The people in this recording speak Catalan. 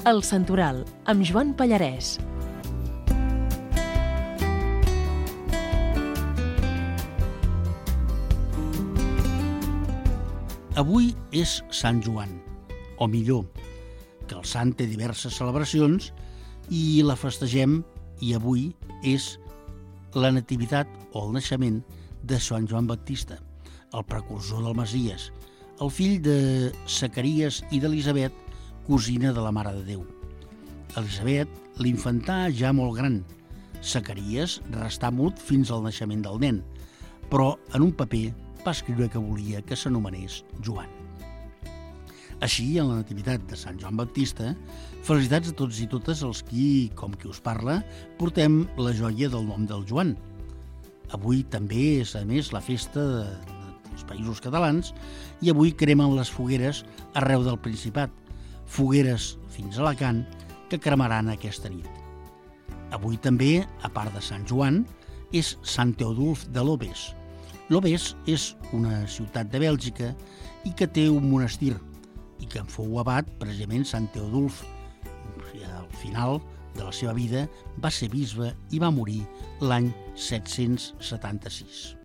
El Santoral, amb Joan Pallarès. Avui és Sant Joan, o millor, que el sant té diverses celebracions i la festegem, i avui és la nativitat o el naixement de Sant Joan Baptista, el precursor del Messies, el fill de Zacaries i d'Elisabet, cosina de la Mare de Déu. Elisabet l'infantà ja molt gran. Zacaries restà mut fins al naixement del nen, però en un paper va escriure que volia que s'anomenés Joan. Així, en la nativitat de Sant Joan Baptista, felicitats a tots i totes els qui, com qui us parla, portem la joia del nom del Joan. Avui també és, a més, la festa dels Països Catalans i avui cremen les fogueres arreu del Principat, fogueres fins a Alacant que cremaran aquesta nit. Avui també, a part de Sant Joan, és Sant Teodulf de Lobès. Lobès és una ciutat de Bèlgica i que té un monestir i que en fou abat precisament Sant Teodulf. Al final de la seva vida va ser bisbe i va morir l'any 776.